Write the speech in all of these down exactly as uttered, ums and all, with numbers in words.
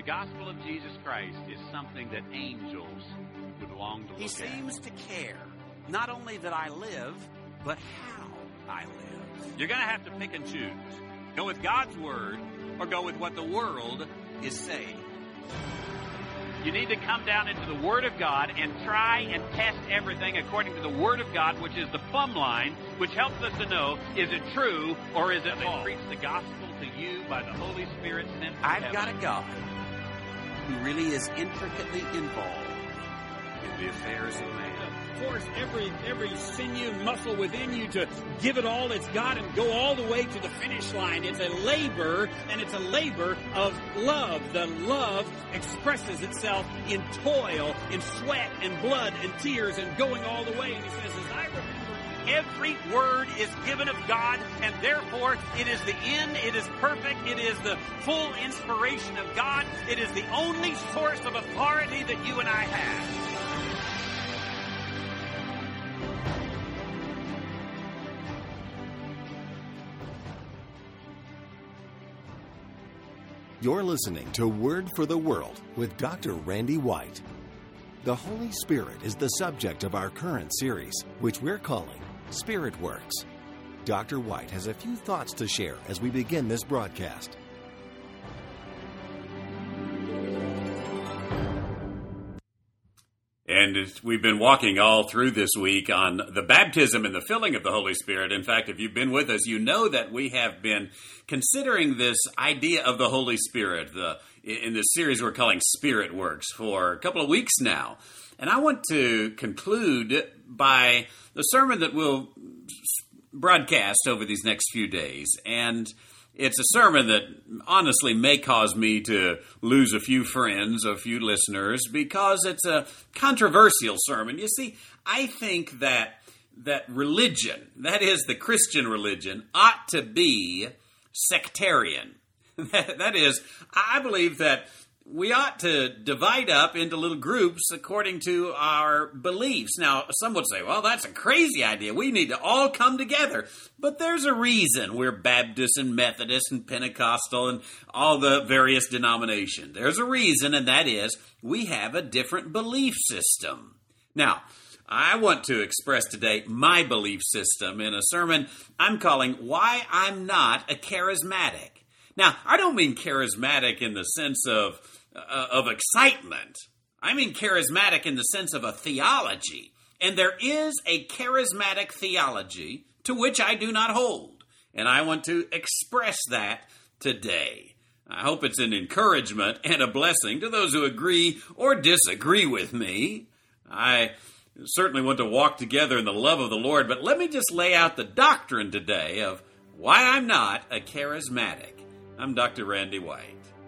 gospel of Jesus Christ is something that angels would long to look at. He seems to care, not only that I live, but how I live. You're going to have to pick and choose. Go with God's word or go with what the world is saying. You need to come down into the Word of God and try and test everything according to the Word of God, which is the plumb line, which helps us to know, is it true or is it false? They preach the gospel to you by the Holy Spirit sent from I've heaven. got a God who really is intricately involved in the affairs of man. Force every every sinew and muscle within you to give it all it's got and go all the way to the finish line. It's a labor, and it's a labor of love. The love expresses itself in toil, in sweat and blood and tears and going all the way. And he says, as I remember, every word is given of God, and therefore it is the end, it is perfect, it is the full inspiration of God. It is the only source of authority that you and I have. You're listening to Word for the World with Doctor Randy White. The Holy Spirit is the subject of our current series, which we're calling Spirit Works. Doctor White has a few thoughts to share as we begin this broadcast. And we've been walking all through this week on the baptism and the filling of the Holy Spirit. In fact, if you've been with us, you know that we have been considering this idea of the Holy Spirit the, in this series we're calling Spirit Works for a couple of weeks now. And I want to conclude by the sermon that we'll broadcast over these next few days. And it's a sermon that honestly may cause me to lose a few friends, a few listeners, because it's a controversial sermon. You see, I think that that religion, that is the Christian religion, ought to be sectarian. That is, I believe that we ought to divide up into little groups according to our beliefs. Now, some would say, well, that's a crazy idea. We need to all come together. But there's a reason we're Baptist and Methodist and Pentecostal and all the various denominations. There's a reason, and that is we have a different belief system. Now, I want to express today my belief system in a sermon I'm calling Why I'm Not a Charismatic. Now, I don't mean charismatic in the sense of uh, of excitement. I mean charismatic in the sense of a theology. And there is a charismatic theology to which I do not hold. And I want to express that today. I hope it's an encouragement and a blessing to those who agree or disagree with me. I certainly want to walk together in the love of the Lord, but let me just lay out the doctrine today of why I'm not a charismatic. I'm Doctor Randy White.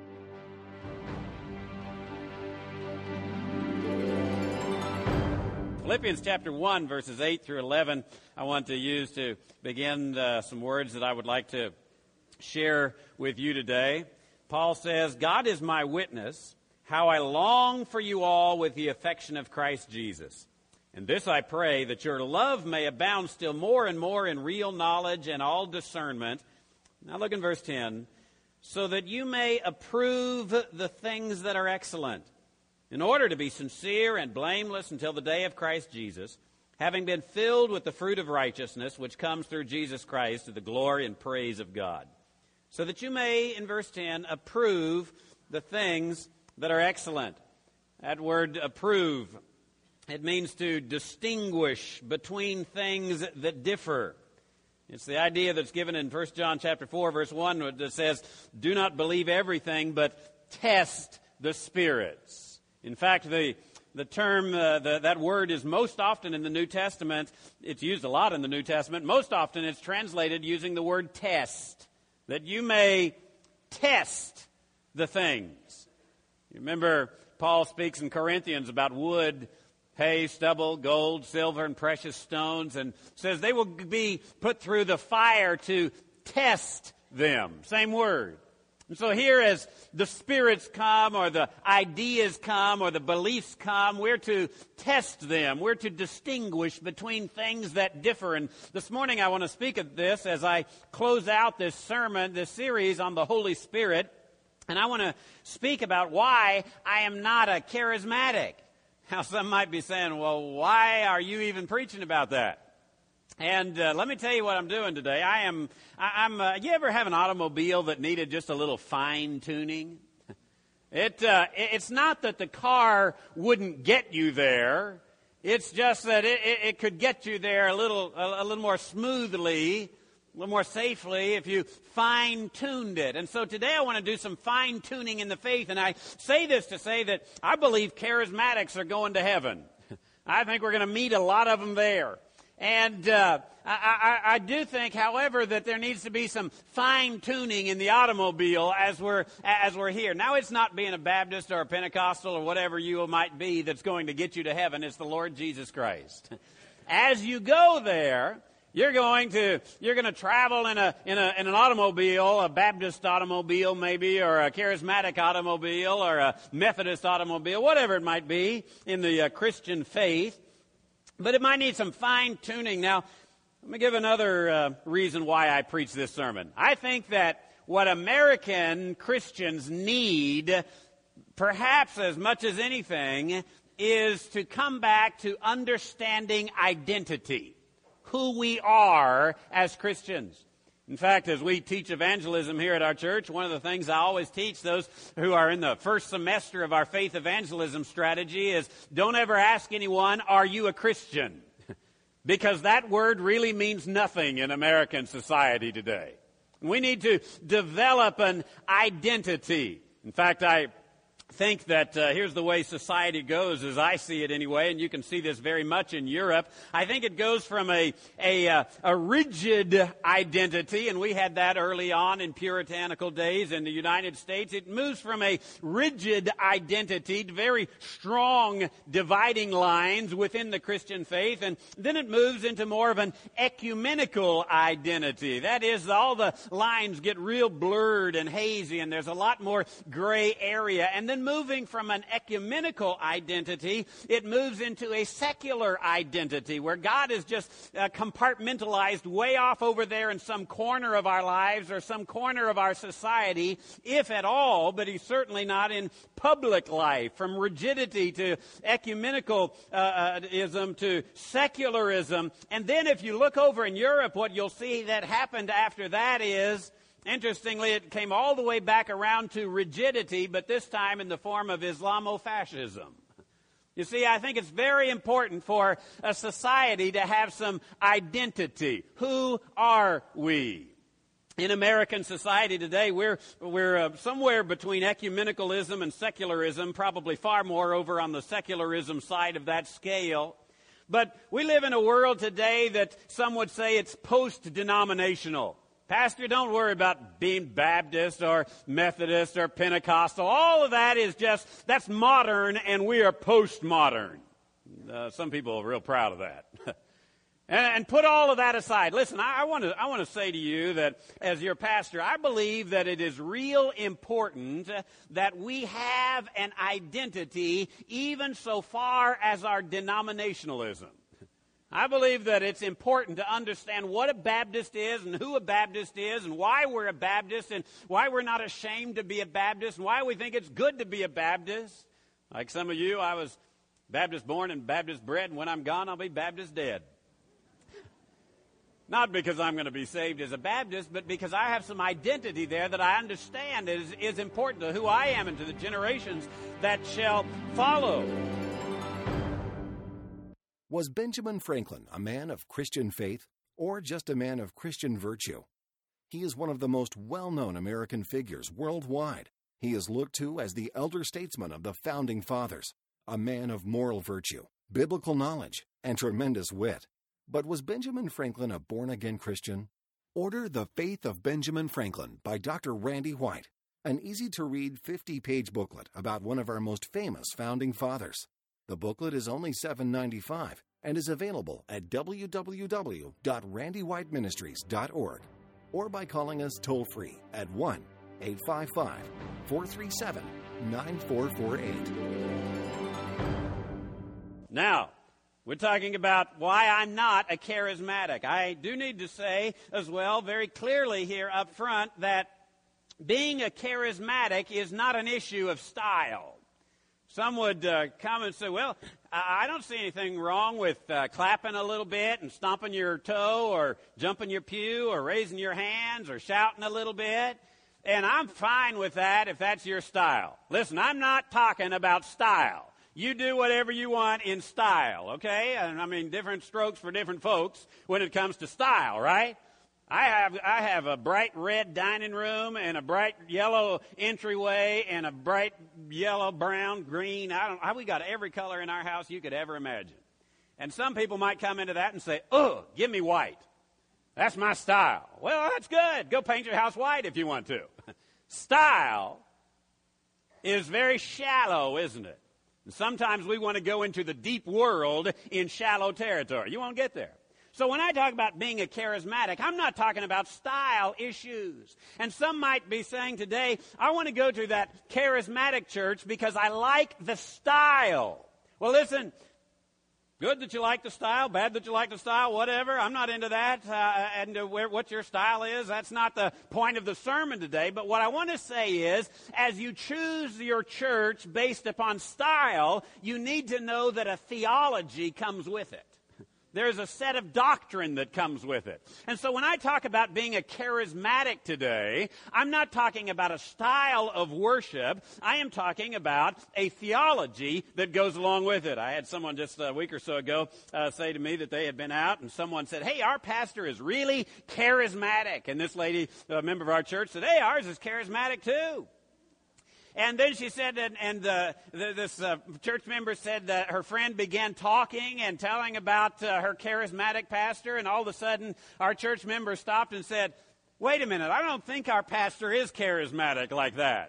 Philippians chapter one, verses eight through eleven, I want to use to begin uh, some words that I would like to share with you today. Paul says, God is my witness, how I long for you all with the affection of Christ Jesus. And this I pray, that your love may abound still more and more in real knowledge and all discernment. Now look in verse ten. So that you may approve the things that are excellent, in order to be sincere and blameless until the day of Christ Jesus, having been filled with the fruit of righteousness, which comes through Jesus Christ to the glory and praise of God. So that you may, in verse ten, approve the things that are excellent. That word approve, it means to distinguish between things that differ. It's the idea that's given in First John chapter four, verse one, that says, do not believe everything, but test the spirits. In fact, the the term, uh, the, that word is most often in the New Testament. It's used a lot in the New Testament. Most often it's translated using the word test, that you may test the things. You remember Paul speaks in Corinthians about wood, hay, stubble, gold, silver, and precious stones, and says they will be put through the fire to test them. Same word. And so here, as the spirits come, or the ideas come, or the beliefs come, we're to test them. We're to distinguish between things that differ. And this morning I want to speak of this as I close out this sermon, this series on the Holy Spirit. And I want to speak about why I am not a charismatic. Now, some might be saying, well, why are you even preaching about that? And uh, let me tell you what I'm doing today. I am, I, I'm, uh, you ever have an automobile that needed just a little fine tuning? It, uh, it's not that the car wouldn't get you there. It's just that it, it, it could get you there a little, a, a little more smoothly, a little more safely if you fine-tuned it. And so today I want to do some fine-tuning in the faith. And I say this to say that I believe charismatics are going to heaven. I think we're going to meet a lot of them there. And uh, I, I, I do think, however, that there needs to be some fine-tuning in the automobile as we're as we're here. Now, it's not being a Baptist or a Pentecostal or whatever you might be that's going to get you to heaven. It's the Lord Jesus Christ. As you go there, you're going to you're going to travel in a in a in an automobile, a Baptist automobile maybe, or a charismatic automobile, or a Methodist automobile, whatever it might be in the uh, Christian faith. But it might need some fine-tuning. Now, let me give another uh, reason why I preach this sermon. I think that what American Christians need, perhaps as much as anything, is to come back to understanding identity, who we are as Christians. In fact, as we teach evangelism here at our church, one of the things I always teach those who are in the first semester of our faith evangelism strategy is don't ever ask anyone, are you a Christian? Because that word really means nothing in American society today. We need to develop an identity. In fact, I think that uh, here's the way society goes, as I see it anyway, and you can see this very much in Europe. I think it goes from a a, uh, a rigid identity, and we had that early on in puritanical days in the United States. It moves from a rigid identity to very strong dividing lines within the Christian faith, and then it moves into more of an ecumenical identity. That is, all the lines get real blurred and hazy, and there's a lot more gray area, and then moving from an ecumenical identity, it moves into a secular identity where God is just uh, compartmentalized way off over there in some corner of our lives or some corner of our society, if at all, but he's certainly not in public life. From rigidity to ecumenicalism to secularism. And then if you look over in Europe, what you'll see that happened after that is, interestingly, it came all the way back around to rigidity, but this time in the form of Islamofascism. You see, I think it's very important for a society to have some identity. Who are we? In American society today, we're we're uh, somewhere between ecumenicalism and secularism, probably far more over on the secularism side of that scale. But we live in a world today that some would say it's post-denominational. Pastor, don't worry about being Baptist or Methodist or Pentecostal. All of that is just, that's modern, and we are postmodern. Uh, some people are real proud of that. and, and put all of that aside. Listen, I, I want to I want to say to you that as your pastor, I believe that it is real important that we have an identity even so far as our denominationalism. I believe that it's important to understand what a Baptist is and who a Baptist is and why we're a Baptist and why we're not ashamed to be a Baptist and why we think it's good to be a Baptist. Like some of you, I was Baptist born and Baptist bred, and when I'm gone, I'll be Baptist dead. Not because I'm going to be saved as a Baptist, but because I have some identity there that I understand is, is important to who I am and to the generations that shall follow. Was Benjamin Franklin a man of Christian faith or just a man of Christian virtue? He is one of the most well-known American figures worldwide. He is looked to as the elder statesman of the Founding Fathers, a man of moral virtue, biblical knowledge, and tremendous wit. But was Benjamin Franklin a born-again Christian? Order The Faith of Benjamin Franklin by Doctor Randy White, an easy-to-read fifty-page booklet about one of our most famous Founding Fathers. The booklet is only seven dollars and ninety-five cents and is available at w w w dot randy white ministries dot org or by calling us toll-free at one eight five five, four three seven, nine four four eight. Now, we're talking about why I'm not a charismatic. I do need to say as well very clearly here up front that being a charismatic is not an issue of style. Some would uh, come and say, well, I don't see anything wrong with uh, clapping a little bit and stomping your toe or jumping your pew or raising your hands or shouting a little bit. And I'm fine with that if that's your style. Listen, I'm not talking about style. You do whatever you want in style, okay? And I mean, different strokes for different folks when it comes to style, right? I have I have a bright red dining room and a bright yellow entryway and a bright yellow, brown, green. I don't. I, we got every color in our house you could ever imagine. And some people might come into that and say, "Oh, give me white. That's my style." Well, that's good. Go paint your house white if you want to. Style is very shallow, isn't it? And sometimes we want to go into the deep world in shallow territory. You won't get there. So when I talk about being a charismatic, I'm not talking about style issues. And some might be saying today, I want to go to that charismatic church because I like the style. Well, listen, good that you like the style, bad that you like the style, whatever. I'm not into that. Uh, and uh, where, what your style is, that's not the point of the sermon today. But what I want to say is, as you choose your church based upon style, you need to know that a theology comes with it. There's a set of doctrine that comes with it. And so when I talk about being a charismatic today, I'm not talking about a style of worship. I am talking about a theology that goes along with it. I had someone just a week or so ago uh, say to me that they had been out, and someone said, "Hey, our pastor is really charismatic." And this lady, a member of our church, said, "Hey, ours is charismatic too." And then she said, and, and uh, the, this uh, church member said that her friend began talking and telling about uh, her charismatic pastor, and all of a sudden our church member stopped and said, "Wait a minute, I don't think our pastor is charismatic like that."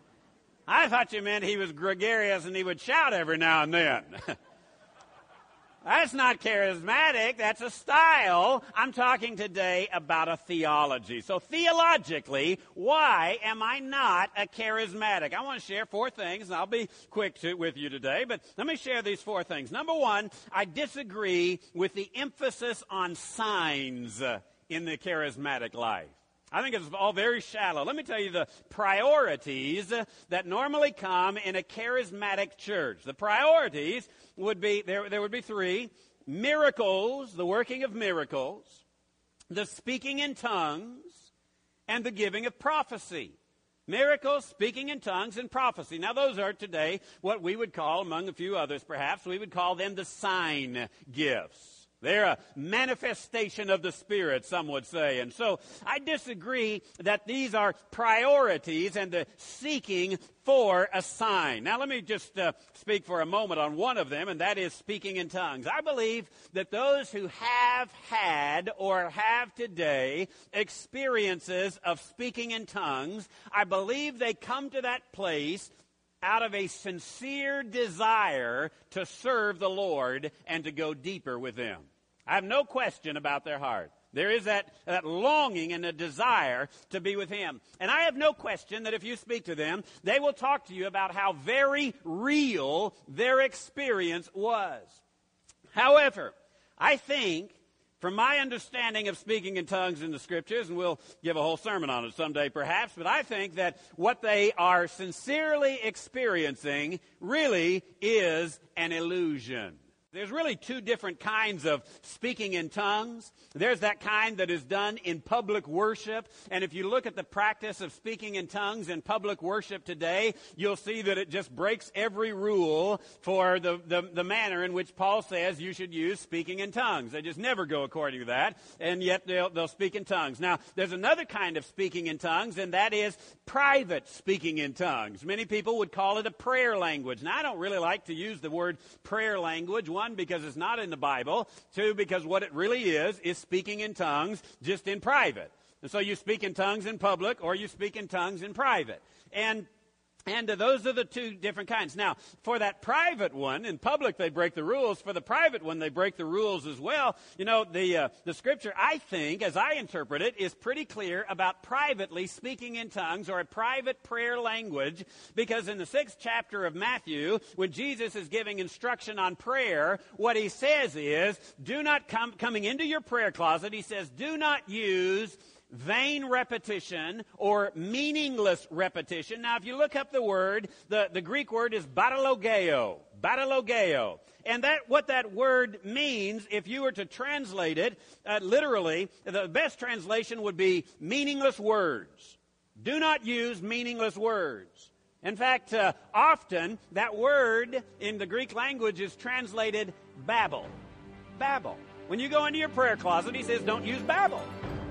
I thought you meant he was gregarious and he would shout every now and then. That's not charismatic. That's a style. I'm talking today about a theology. So theologically, why am I not a charismatic? I want to share four things, and I'll be quick to, with you today, but let me share these four things. Number one, I disagree with the emphasis on signs in the charismatic life. I think it's all very shallow. Let me tell you the priorities that normally come in a charismatic church. The priorities would be, there, there would be three: miracles, the working of miracles, the speaking in tongues, and the giving of prophecy. Miracles, speaking in tongues, and prophecy. Now those are today what we would call, among a few others perhaps, we would call them the sign gifts. They're a manifestation of the Spirit, some would say. And so I disagree that these are priorities and the seeking for a sign. Now let me just uh, speak for a moment on one of them, and that is speaking in tongues. I believe that those who have had or have today experiences of speaking in tongues, I believe they come to that place out of a sincere desire to serve the Lord and to go deeper with Him. I have no question about their heart. There is that, that longing and a desire to be with Him. And I have no question that if you speak to them, they will talk to you about how very real their experience was. However, I think, from my understanding of speaking in tongues in the Scriptures, and we'll give a whole sermon on it someday perhaps, but I think that what they are sincerely experiencing really is an illusion. There's really two different kinds of speaking in tongues. There's that kind that is done in public worship. And if you look at the practice of speaking in tongues in public worship today, you'll see that it just breaks every rule for the, the, the manner in which Paul says you should use speaking in tongues. They just never go according to that, and yet they'll, they'll speak in tongues. Now, there's another kind of speaking in tongues, and that is private speaking in tongues. Many people would call it a prayer language. Now, I don't really like to use the word prayer language. One, because it's not in the Bible. Two, because what it really is, is speaking in tongues just in private. And so you speak in tongues in public, or you speak in tongues in private. And And uh, those are the two different kinds. Now, for that private one, in public they break the rules. For the private one, they break the rules as well. You know, the uh, the Scripture, I think, as I interpret it, is pretty clear about privately speaking in tongues or a private prayer language, because in the sixth chapter of Matthew, when Jesus is giving instruction on prayer, what he says is, do not come, coming into your prayer closet, he says, do not use vain repetition or meaningless repetition. Now, if you look up the word, the, the Greek word is batalogeo. Batalogeo. And that what that word means, if you were to translate it uh, literally, the best translation would be meaningless words. Do not use meaningless words. In fact, uh, often that word in the Greek language is translated babble. Babble. When you go into your prayer closet, he says, don't use babble.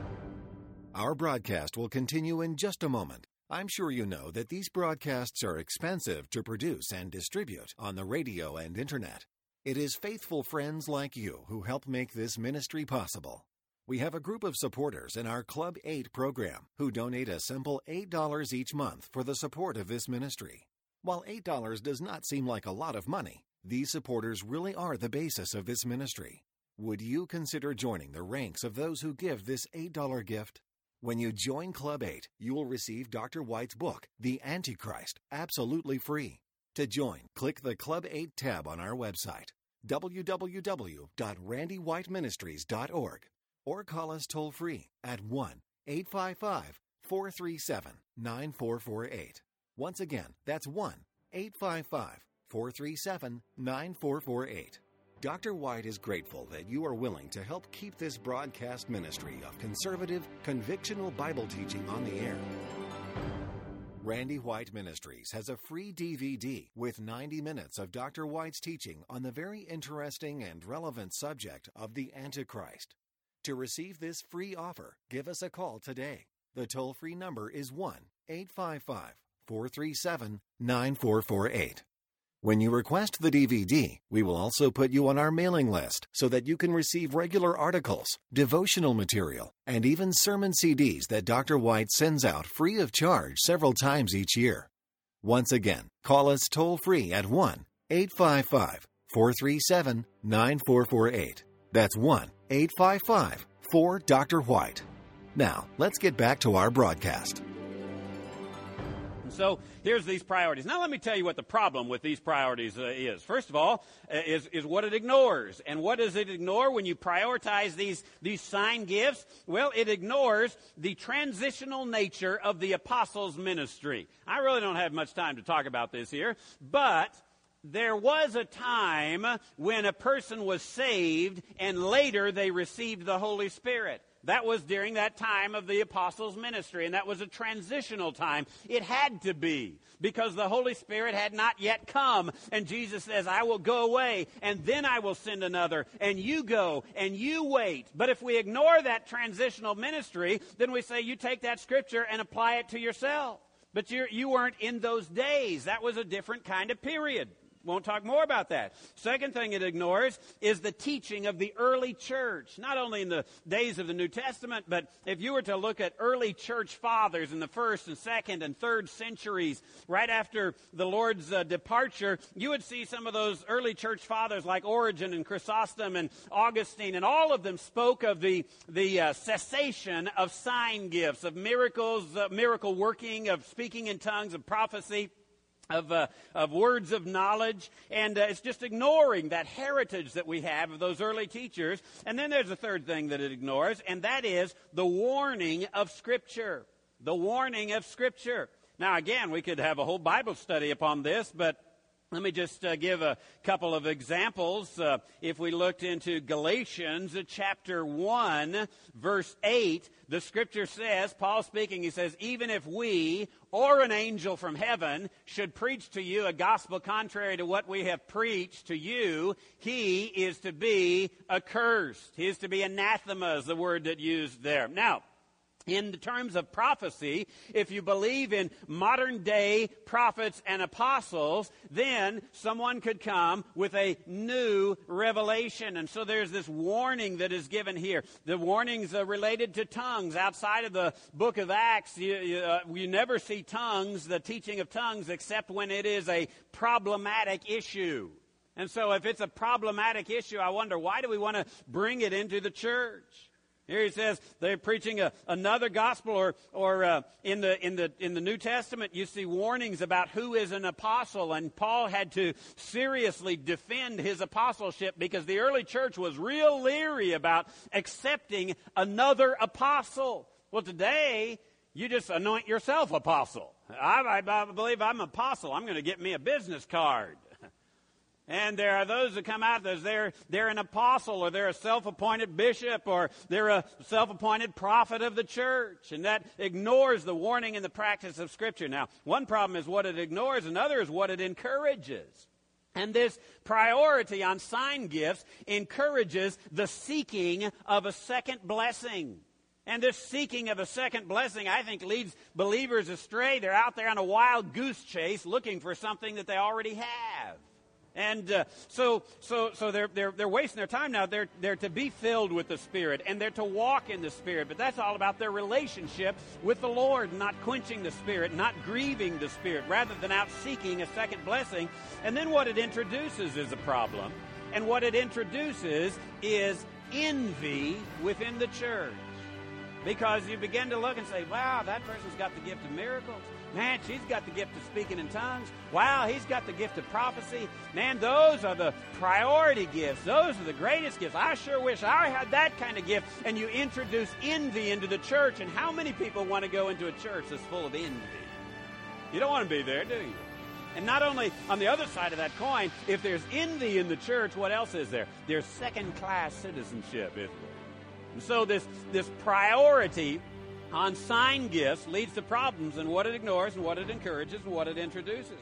Our broadcast will continue in just a moment. I'm sure you know that these broadcasts are expensive to produce and distribute on the radio and internet. It is faithful friends like you who help make this ministry possible. We have a group of supporters in our Club eight program who donate a simple eight dollars each month for the support of this ministry. While eight dollars does not seem like a lot of money, these supporters really are the basis of this ministry. Would you consider joining the ranks of those who give this eight dollars gift? When you join Club eight, you will receive Doctor White's book, The Antichrist, absolutely free. To join, click the Club eight tab on our website, w w w dot randy white ministries dot org, or call us toll-free at one eight five five, four three seven, nine four four eight. Once again, that's one eight five five, four three seven, nine four four eight. Doctor White is grateful that you are willing to help keep this broadcast ministry of conservative, convictional Bible teaching on the air. Randy White Ministries has a free D V D with ninety minutes of Doctor White's teaching on the very interesting and relevant subject of the Antichrist. To receive this free offer, give us a call today. The toll-free number is one eight five five, four three seven, nine four four eight. When you request the D V D, we will also put you on our mailing list so that you can receive regular articles, devotional material, and even sermon C Ds that Doctor White sends out free of charge several times each year. Once again, call us toll-free at one eight five five, four three seven, nine four four eight. That's one eight five five, four Doctor White. Now, let's get back to our broadcast. So here's these priorities. Now let me tell you what the problem with these priorities uh, is. First of all, uh, is, is what it ignores. And what does it ignore when you prioritize these, these sign gifts? Well, it ignores the transitional nature of the apostles' ministry. I really don't have much time to talk about this here, but there was a time when a person was saved and later they received the Holy Spirit. That was during that time of the apostles' ministry, and that was a transitional time. It had to be, because the Holy Spirit had not yet come. And Jesus says, I will go away, and then I will send another, and you go, and you wait. But if we ignore that transitional ministry, then we say, you take that scripture and apply it to yourself. But you're, you weren't in those days. That was a different kind of period. Won't talk more about that. Second thing it ignores is the teaching of the early church, not only in the days of the New Testament, but if you were to look at early church fathers in the first and second and third centuries, right after the Lord's uh, departure, you would see some of those early church fathers like Origen and Chrysostom and Augustine, and all of them spoke of the, the uh, cessation of sign gifts, of miracles, uh, miracle working, of speaking in tongues, of prophecy. Of, uh, of words of knowledge, and uh, it's just ignoring that heritage that we have of those early teachers. And then there's a third thing that it ignores, and that is the warning of Scripture. The warning of Scripture. Now, again, we could have a whole Bible study upon this, but let me just uh, give a couple of examples. Uh, if we looked into Galatians uh, chapter one, verse eight, the Scripture says, Paul speaking, he says, even if we or an angel from heaven should preach to you a gospel contrary to what we have preached to you, he is to be accursed. He is to be anathema, is the word that used there. Now, in terms of prophecy, if you believe in modern day prophets and apostles, then someone could come with a new revelation. And so there's this warning that is given here. The warnings are related to tongues. Outside of the book of Acts, you, you, uh, you never see tongues, the teaching of tongues, except when it is a problematic issue. And so if it's a problematic issue, I wonder, why do we want to bring it into the church? Here he says they're preaching a, another gospel, or or uh, in the in the in the New Testament you see warnings about who is an apostle, and Paul had to seriously defend his apostleship because the early church was real leery about accepting another apostle. Well, today, you just anoint yourself apostle. I, I, I believe I'm an apostle. I'm going to get me a business card. And there are those that come out, there's they're, they're an apostle, or they're a self-appointed bishop, or they're a self-appointed prophet of the church. And that ignores the warning and the practice of Scripture. Now, one problem is what it ignores, another is what it encourages. And this priority on sign gifts encourages the seeking of a second blessing. And this seeking of a second blessing, I think, leads believers astray. They're out there on a wild goose chase looking for something that they already have. And uh, so, so, so they're they're they're wasting their time now. They're they're to be filled with the Spirit, and they're to walk in the Spirit. But that's all about their relationship with the Lord, not quenching the Spirit, not grieving the Spirit, rather than out seeking a second blessing. And then what it introduces is a problem, and what it introduces is envy within the church, because you begin to look and say, "Wow, that person's got the gift of miracles. Man, she's got the gift of speaking in tongues. Wow, he's got the gift of prophecy. Man, those are the priority gifts. Those are the greatest gifts. I sure wish I had that kind of gift." And you introduce envy into the church. And how many people want to go into a church that's full of envy? You don't want to be there, do you? And not only on the other side of that coin, if there's envy in the church, what else is there? There's second-class citizenship, isn't there? And so this, this priority on sign gifts leads to problems in what it ignores and what it encourages and what it introduces.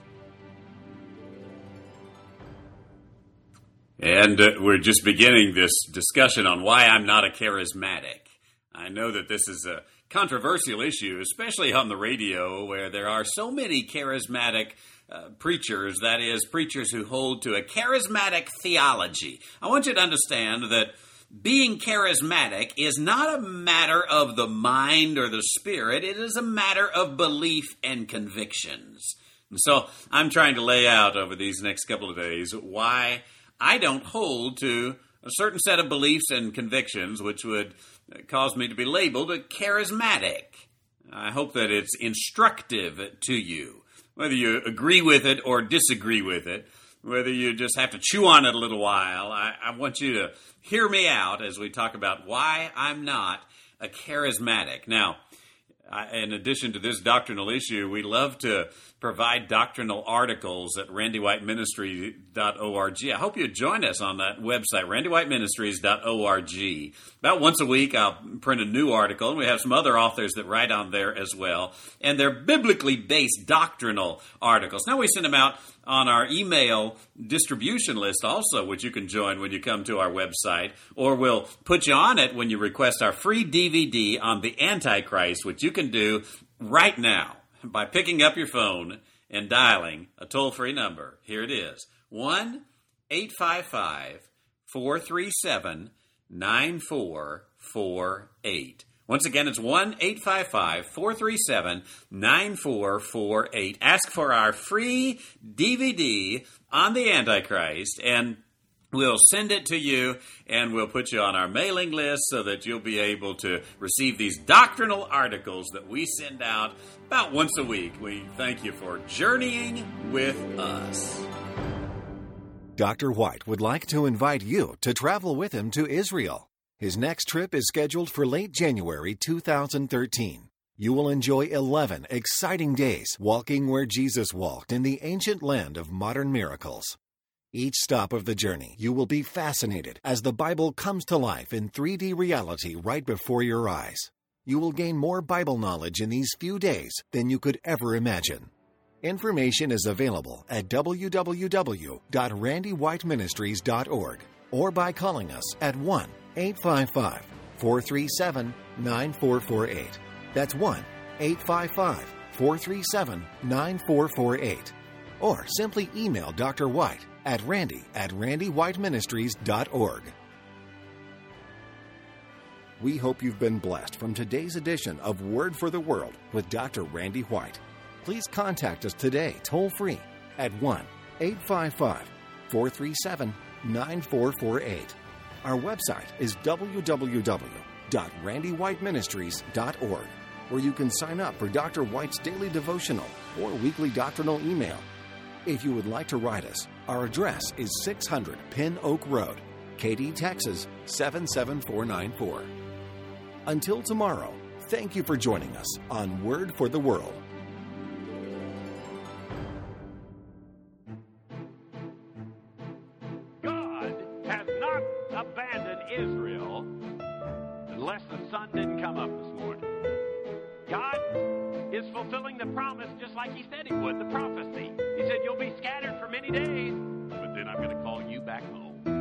And uh, we're just beginning this discussion on why I'm not a charismatic. I know that this is a controversial issue, especially on the radio, where there are so many charismatic uh, preachers, that is, preachers who hold to a charismatic theology. I want you to understand that being charismatic is not a matter of the mind or the spirit. It is a matter of belief and convictions. And so I'm trying to lay out over these next couple of days why I don't hold to a certain set of beliefs and convictions which would cause me to be labeled a charismatic. I hope that it's instructive to you, whether you agree with it or disagree with it. Whether you just have to chew on it a little while, I, I want you to hear me out as we talk about why I'm not a charismatic. Now, I, in addition to this doctrinal issue, we love to provide doctrinal articles at randy white ministry dot org. I hope you join us on that website, randy white ministries dot org. About once a week, I'll print a new article, and we have some other authors that write on there as well. And they're biblically based doctrinal articles. Now, we send them out on our email distribution list also, which you can join when you come to our website, or we'll put you on it when you request our free D V D on the Antichrist, which you can do right now by picking up your phone and dialing a toll-free number. Here it is, one eight five five, four three seven, nine four four eight. Once again, it's one eight five five, four three seven, nine four four eight. Ask for our free D V D on the Antichrist, and we'll send it to you, and we'll put you on our mailing list so that you'll be able to receive these doctrinal articles that we send out about once a week. We thank you for journeying with us. Doctor White would like to invite you to travel with him to Israel. His next trip is scheduled for late January two thousand thirteen. You will enjoy eleven exciting days walking where Jesus walked in the ancient land of modern miracles. Each stop of the journey, you will be fascinated as the Bible comes to life in three D reality right before your eyes. You will gain more Bible knowledge in these few days than you could ever imagine. Information is available at w w w dot randy white ministries dot org or by calling us at one eight five five, four three seven, nine four four eight. That's one eight five five, four three seven, nine four four eight. Or simply email Doctor White at randy at randy white ministries dot org. We hope you've been blessed from today's edition of Word for the World with Doctor Randy White. Please contact us today toll-free at one eight five five, four three seven, nine four four eight. Our website is w w w dot randy white ministries dot org, where you can sign up for Doctor White's daily devotional or weekly doctrinal email. If you would like to write us, our address is six hundred Pin Oak Road, Katy, Texas seven seven four nine four. Until tomorrow, Thank you for joining us on Word for the World. God has not abandoned Israel unless the sun didn't come up this morning. God is fulfilling the promise just like he said he would, the prophecy. He said, you'll be scattered for many days, but then I'm going to call you back home.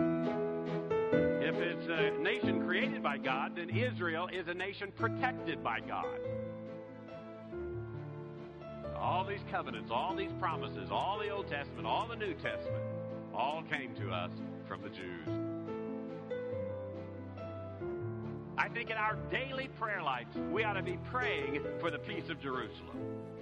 If it's a nation created by God, then Israel is a nation protected by God. All these covenants, all these promises, all the Old Testament, all the New Testament, all came to us from the Jews. I think in our daily prayer life, we ought to be praying for the peace of Jerusalem.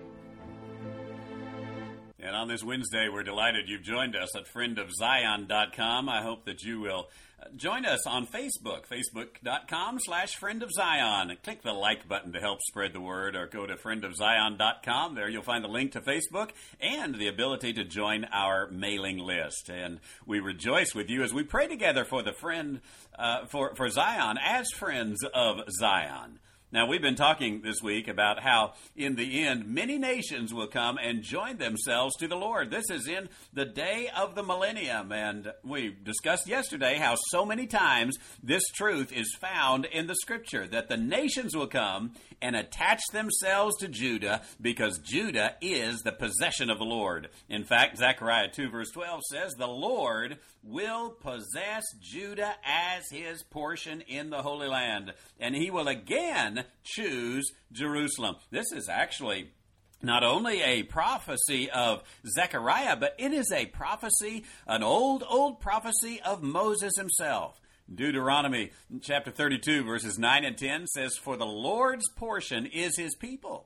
And on this Wednesday, we're delighted you've joined us at friend of zion dot com. I hope that you will join us on Facebook, facebook.com slash friend of Zion. Click the like button to help spread the word, or go to friend of zion dot com. There you'll find the link to Facebook and the ability to join our mailing list. And we rejoice with you as we pray together for the friend, uh, for, for Zion as friends of Zion. Now, we've been talking this week about how, in the end, many nations will come and join themselves to the Lord. This is in the day of the millennium, and we discussed yesterday how so many times this truth is found in the Scripture, that the nations will come and attach themselves to Judah because Judah is the possession of the Lord. In fact, Zechariah two verse twelve says, the Lord will possess Judah as his portion in the Holy Land, and he will again choose Jerusalem. This is actually not only a prophecy of Zechariah, but it is a prophecy, an old, old prophecy of Moses himself. Deuteronomy chapter thirty-two, verses nine and ten says, for the Lord's portion is his people.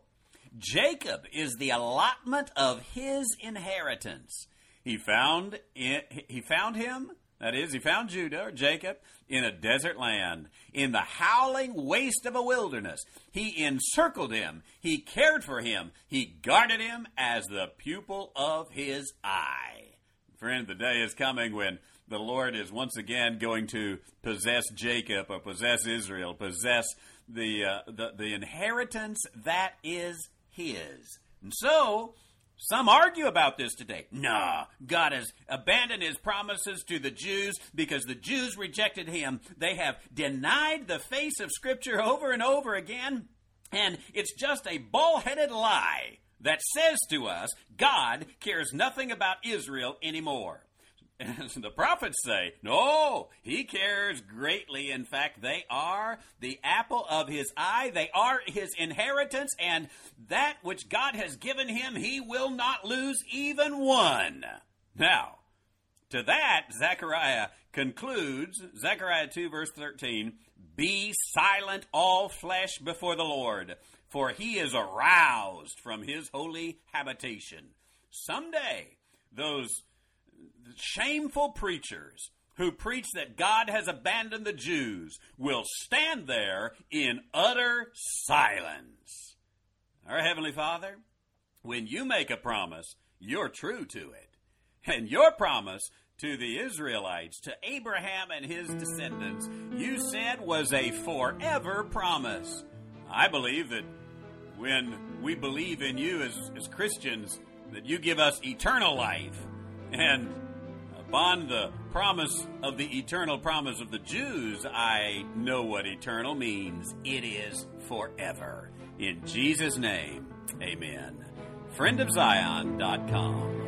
Jacob is the allotment of his inheritance. He found it, he found him, that is, he found Judah, or Jacob, in a desert land, in the howling waste of a wilderness. He encircled him, he cared for him, he guarded him as the pupil of his eye. Friend, the day is coming when the Lord is once again going to possess Jacob, or possess Israel, possess the, uh, the, the inheritance that is his. And so, some argue about this today. Nah, God has abandoned his promises to the Jews because the Jews rejected him. They have denied the face of Scripture over and over again, and it's just a bald-headed lie that says to us God cares nothing about Israel anymore. As the prophets say, no, he cares greatly. In fact, they are the apple of his eye. They are his inheritance, and that which God has given him, he will not lose even one. Now, to that, Zechariah concludes, Zechariah two, verse thirteen, be silent, all flesh, before the Lord, for he is aroused from his holy habitation. Someday, those shameful preachers who preach that God has abandoned the Jews will stand there in utter silence. Our Heavenly Father, when you make a promise, you're true to it. And your promise to the Israelites, to Abraham and his descendants, you said was a forever promise. I believe that when we believe in you as, as Christians, that you give us eternal life. And upon the promise of the eternal promise of the Jews, I know what eternal means. It is forever. In Jesus' name, amen. friend of zion dot com